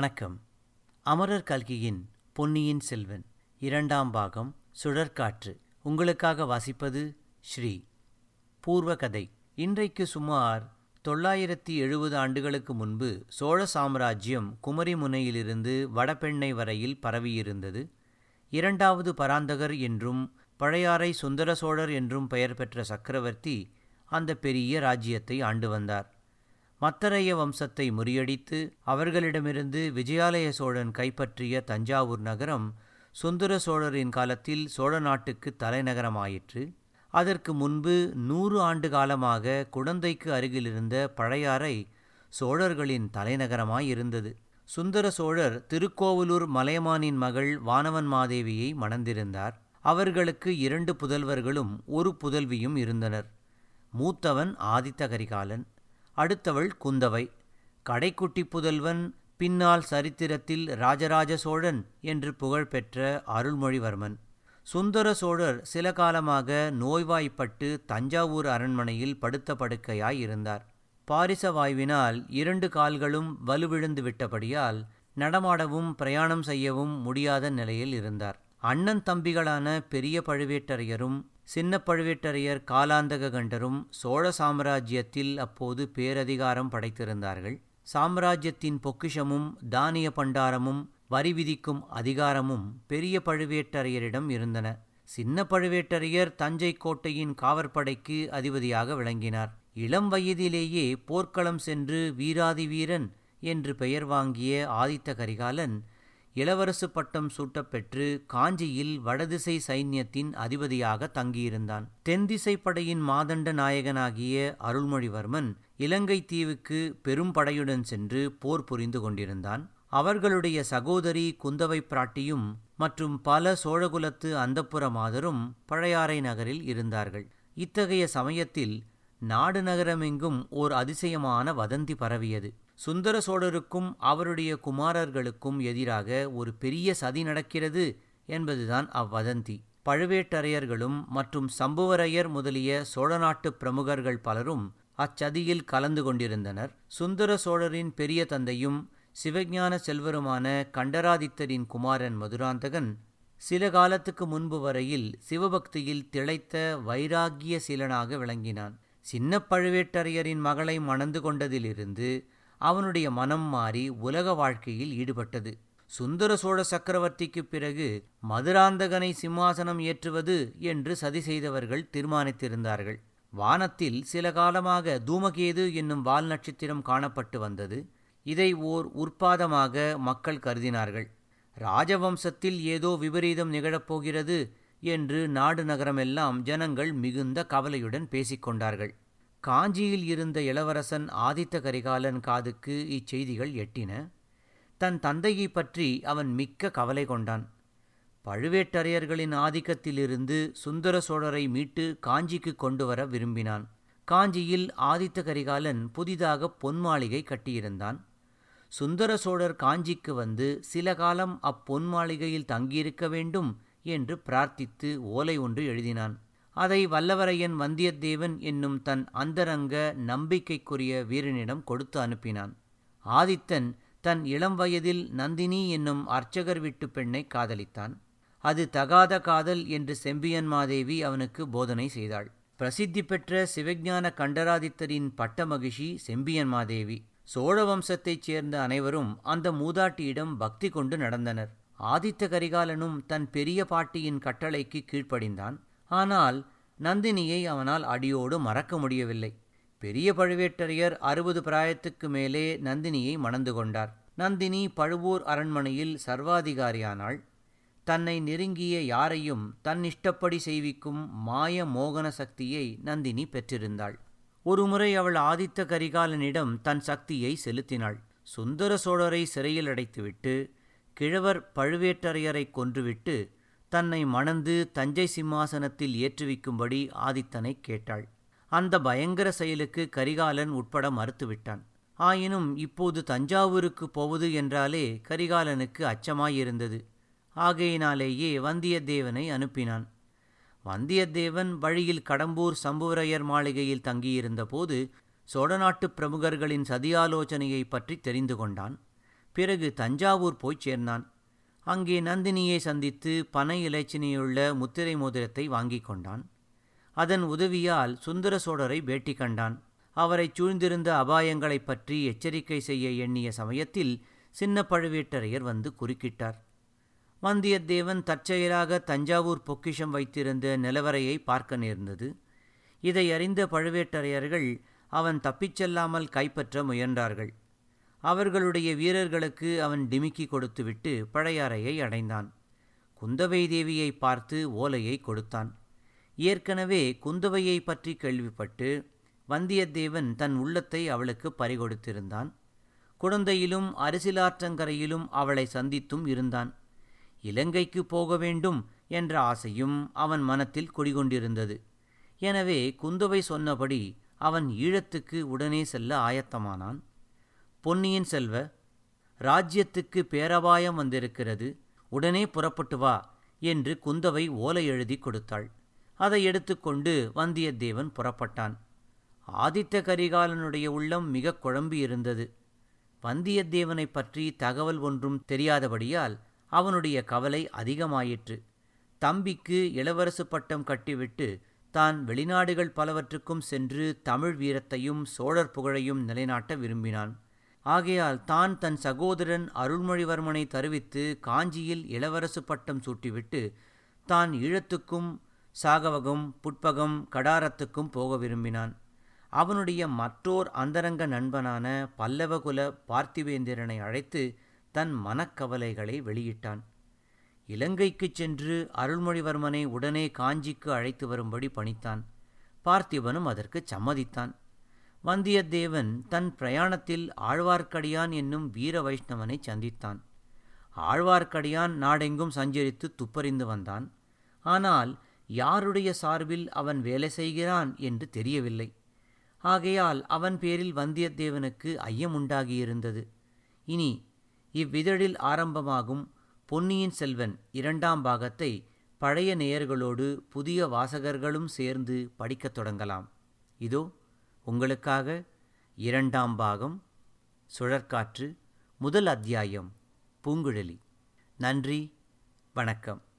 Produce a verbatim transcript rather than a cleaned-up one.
வணக்கம். அமரர் கல்கியின் பொன்னியின் செல்வன் இரண்டாம் பாகம் சுழற்காற்று. உங்களுக்காக வாசிப்பது ஸ்ரீ. பூர்வ கதை. இன்றைக்கு சுமார் தொள்ளாயிரத்தி எழுபது ஆண்டுகளுக்கு முன்பு சோழ சாம்ராஜ்யம் குமரி முனையிலிருந்து வடபெண்ணை வரையில் பரவியிருந்தது. இரண்டாவது பராந்தகர் என்றும் பழையாறை சுந்தர சோழர் என்றும் பெயர் பெற்ற சக்கரவர்த்தி அந்த பெரிய ராஜ்யத்தை ஆண்டு வந்தார். மத்தரைய வம்சத்தை முறியடித்து அவர்களிடமிருந்து விஜயாலய சோழன் கைப்பற்றிய தஞ்சாவூர் நகரம் சுந்தர சோழரின் காலத்தில் சோழ நாட்டுக்கு தலைநகரமாயிற்று. அதற்கு முன்பு நூறு ஆண்டு காலமாக குடந்தைக்கு அருகிலிருந்த பழையாறை சோழர்களின் தலைநகரமாயிருந்தது. சுந்தர சோழர் திருக்கோவலூர் மலையமானின் மகள் வானவன் மாதேவியை மணந்திருந்தார். அவர்களுக்கு இரண்டு புதல்வர்களும் ஒரு புதல்வியும் இருந்தனர். மூத்தவன் ஆதித்த கரிகாலன், அடுத்தவள் குந்தவை. கடைக்குட்டி புதல்வன் பின்னால் சரித்திரத்தில் ராஜராஜ சோழன் என்று புகழ்பெற்ற அருள்மொழிவர்மன். சுந்தர சோழர் சில காலமாக நோய்வாய்ப்பட்டு தஞ்சாவூர் அரண்மனையில் படுத்த படுக்கையாய் இருந்தார். பாரிச வாய்வினால் இரண்டு கால்களும் வலுவிழந்து விட்டபடியால் நடமாடவும் பிரயாணம் செய்யவும் முடியாத நிலையில் இருந்தார். அண்ணன் தம்பிகளான பெரிய பழுவேட்டரையரும் சின்ன பழுவேட்டரையர் காலாந்தக கண்டரும் சோழ சாம்ராஜ்யத்தில் அப்போது பேரதிகாரம் படைத்திருந்தார்கள். சாம்ராஜ்யத்தின் பொக்கிஷமும் தானிய பண்டாரமும் வரி விதிக்கும் அதிகாரமும் பெரிய பழுவேட்டரையரிடம் இருந்தன. சின்ன பழுவேட்டரையர் தஞ்சை கோட்டையின் காவற்படைக்கு அதிபதியாக விளங்கினார். இளம் வயதிலேயே போர்க்களம் சென்று வீராதி வீரன் என்று பெயர் வாங்கிய ஆதித்த கரிகாலன் இளவரசு பட்டம் சூட்டப்பெற்று காஞ்சியில் வடதிசை சைன்யத்தின் அதிபதியாக தங்கியிருந்தான். தென்திசை படையின் மாதண்ட நாயகனாகிய அருள்மொழிவர்மன் இலங்கை தீவுக்கு பெரும் படையுடன் சென்று போர் புரிந்து கொண்டிருந்தான். அவர்களுடைய சகோதரி குந்தவை பிராட்டியும் மற்றும் பல சோழகுலத்து அந்தப்புர மாதரும் பழையாறை நகரில் இருந்தார்கள். இத்தகைய சமயத்தில் நாடு நகரமெங்கும் ஓர் அதிசயமான வதந்தி பரவியது. சுந்தர சோழருக்கும் அவருடைய குமாரர்களுக்கும் எதிராக ஒரு பெரிய சதி நடக்கிறது என்பதுதான் அவ்வதந்தி. பழுவேட்டரையர்களும் மற்றும் சம்புவரையர் முதலிய சோழ நாட்டு பிரமுகர்கள் பலரும் அச்சதியில் கலந்து கொண்டிருந்தனர். சுந்தர சோழரின் பெரிய தந்தையும் சிவஞான செல்வருமான கண்டராதித்தரின் குமாரன் மதுராந்தகன் சில காலத்துக்கு முன்பு வரையில் சிவபக்தியில் திளைத்த வைராகிய சீலனாக விளங்கினான். சின்ன பழுவேட்டரையரின் மகளை மணந்து கொண்டதிலிருந்து அவனுடைய மனம் மாறி உலக வாழ்க்கையில் ஈடுபட்டது. சுந்தர சோழ சக்கரவர்த்திக்கு பிறகு மதுராந்தகனை சிம்மாசனம் ஏற்றுவது என்று சதி செய்தவர்கள் தீர்மானித்திருந்தார்கள். வானத்தில் சில காலமாக தூமகேது என்னும் வால் நட்சத்திரம் காணப்பட்டு வந்தது. இதை ஓர் உற்பாதமாக மக்கள் கருதினார்கள். ராஜவம்சத்தில் ஏதோ விபரீதம் நிகழப்போகிறது என்று நாடு நகரமெல்லாம் ஜனங்கள் மிகுந்த கவலையுடன் பேசிக்கொண்டார்கள். காஞ்சியில் இருந்த இளவரசன் ஆதித்த கரிகாலன் காதுக்கு இச்செய்திகள் எட்டின. தன் தந்தையை பற்றி அவன் மிக்க கவலை கொண்டான். பழுவேட்டரையர்களின் ஆதிக்கத்திலிருந்து சுந்தர சோழரை மீட்டு காஞ்சிக்கு கொண்டு வர விரும்பினான். காஞ்சியில் ஆதித்த கரிகாலன் புதிதாக பொன் மாளிகை கட்டியிருந்தான். சுந்தர சோழர் காஞ்சிக்கு வந்து சில காலம் அப்பொன் மாளிகையில் தங்கியிருக்க வேண்டும் என்று பிரார்த்தித்து ஓலை ஒன்று எழுதினான். அதை வல்லவரையன் வந்தியத்தேவன் என்னும் தன் அந்தரங்க நம்பிக்கைக்குரிய வீரனிடம் கொடுத்து அனுப்பினான். ஆதித்தன் தன் இளம் வயதில் நந்தினி என்னும் அர்ச்சகர் வீட்டு பெண்ணை காதலித்தான். அது தகாத காதல் என்று செம்பியன் மாதேவி அவனுக்கு போதனை செய்தாள். பிரசித்தி பெற்ற சிவஞான கண்டராதித்தரின் பட்ட மகிஷி செம்பியன் மாதேவி. சோழ வம்சத்தைச் சேர்ந்த அனைவரும் அந்த மூதாட்டியிடம் பக்தி கொண்டு நடந்தனர். ஆதித்த கரிகாலனும் தன் பெரிய பாட்டியின் கட்டளைக்கு கீழ்ப்படிந்தான். ஆனால் நந்தினியை அவனால் அடியோடு மறக்க முடியவில்லை. பெரிய பழுவேட்டரையர் அறுபது பிராயத்துக்கு மேலே நந்தினியை மணந்து கொண்டார். நந்தினி பழுவூர் அரண்மனையில் சர்வாதிகாரியானாள். தன்னை நெருங்கிய யாரையும் தன் இஷ்டப்படி செய்விக்கும் மாய மோகன சக்தியை நந்தினி பெற்றிருந்தாள். ஒருமுறை அவள் ஆதித்த கரிகாலனிடம் தன் சக்தியை செலுத்தினாள். சுந்தர சோழரை சிறையில் அடைத்துவிட்டு கிழவர் பழுவேட்டரையரை கொன்றுவிட்டு தன்னை மணந்து தஞ்சை சிம்மாசனத்தில் ஏற்றுவிக்கும்படி ஆதித்தனை கேட்டாள். அந்த பயங்கர செயலுக்கு கரிகாலன் உட்பட மறுத்துவிட்டான். ஆயினும் இப்போது தஞ்சாவூருக்கு போவது என்றாலே கரிகாலனுக்கு அச்சமாயிருந்தது. ஆகையினாலேயே வந்தியத்தேவனை அனுப்பினான். வந்தியத்தேவன் வழியில் கடம்பூர் சம்புவரையர் மாளிகையில் தங்கியிருந்த போது சோழநாட்டு பிரமுகர்களின் சதியாலோசனையை பற்றி தெரிந்து கொண்டான். பிறகு தஞ்சாவூர் போய்ச் சேர்ந்தான். அங்கே நந்தினியை சந்தித்து பனை இலைச்சினையுள்ள முத்திரை மோதிரத்தை வாங்கிக் கொண்டான். அதன் உதவியால் சுந்தர சோழரை பேட்டி கண்டான். அவரைச் சூழ்ந்திருந்த அபாயங்களைப் பற்றி எச்சரிக்கை செய்ய எண்ணிய சமயத்தில் சின்ன பழுவேட்டரையர் வந்து குறுக்கிட்டார். வந்தியத்தேவன் தற்செயலாக தஞ்சாவூர் பொக்கிஷம் வைத்திருந்த நிலவரையை பார்க்க நேர்ந்தது. இதை அறிந்த பழுவேட்டரையர்கள் அவன் தப்பிச் செல்லாமல் கைப்பற்ற முயன்றார்கள். அவர்களுடைய வீரர்களுக்கு அவன் டிமிக்கி கொடுத்துவிட்டு பழையாறையை அடைந்தான். குந்தவை தேவியை பார்த்து ஓலையை கொடுத்தான். ஏற்கனவே குந்தவையை பற்றி கேள்விப்பட்டு வந்தியத்தேவன் தன் உள்ளத்தை அவளுக்கு பறிகொடுத்திருந்தான். குடந்தையிலும் அரிசிலாற்றங்கரையிலும் அவளை சந்தித்தும் இருந்தான். இலங்கைக்கு போக வேண்டும் என்ற ஆசையும் அவன் மனத்தில் குடிகொண்டிருந்தது. எனவே குந்தவை சொன்னபடி அவன் ஈழத்துக்கு உடனே செல்ல ஆயத்தமானான். பொன்னியின் செல்வ, ராஜ்யத்துக்கு பேரபாயம் வந்திருக்கிறது, உடனே புறப்பட்டு வா என்று குந்தவை ஓலை எழுதி கொடுத்தாள். அதை எடுத்துக்கொண்டு வந்தியத்தேவன் புறப்பட்டான். ஆதித்த கரிகாலனுடைய உள்ளம் மிக குழம்பியிருந்தது. வந்தியத்தேவனை பற்றி தகவல் ஒன்றும் தெரியாதபடியால் அவனுடைய கவலை அதிகமாயிற்று. தம்பிக்கு இளவரசு பட்டம் கட்டிவிட்டு தான் வெளிநாடுகள் பலவற்றுக்கும் சென்று தமிழ் வீரத்தையும் சோழர் புகழையும் நிலைநாட்ட விரும்பினான். ஆகையால் தான் தன் சகோதரன் அருள்மொழிவர்மனை தருவித்து காஞ்சியில் இளவரசு பட்டம் சூட்டிவிட்டு தான் ஈழத்துக்கும் சாகவகம் புட்பகம் கடாரத்துக்கும் போக விரும்பினான். அவனுடைய மற்றோர் அந்தரங்க நண்பனான பல்லவகுல பார்த்திவேந்திரனை அழைத்து தன் மனக்கவலைகளை வெளியிட்டான். இலங்கைக்குச் சென்று அருள்மொழிவர்மனை உடனே காஞ்சிக்கு அழைத்து வரும்படி பணித்தான். பார்த்திபனும் அதற்கு சம்மதித்தான். வந்தியத்தேவன் தன் பிரயாணத்தில் ஆழ்வார்க்கடியான் என்னும் வீர வைஷ்ணவனை சந்தித்தான். ஆழ்வார்க்கடியான் நாடெங்கும் சஞ்சரித்து துப்பறிந்து வந்தான். ஆனால் யாருடைய சார்பில் அவன் வேலை செய்கிறான் என்று தெரியவில்லை. ஆகையால் அவன் பேரில் வந்தியத்தேவனுக்கு ஐயம் உண்டாகியிருந்தது. இனி இவ்விதழில் ஆரம்பமாகும் பொன்னியின் செல்வன் இரண்டாம் பாகத்தை பழைய நேயர்களோடு புதிய வாசகர்களும் சேர்ந்து படிக்கத் தொடங்கலாம். இதோ உங்களுக்காக இரண்டாம் பாகம் சுழற்காற்று, முதல் அத்தியாயம் பூங்குழலி. நன்றி, வணக்கம்.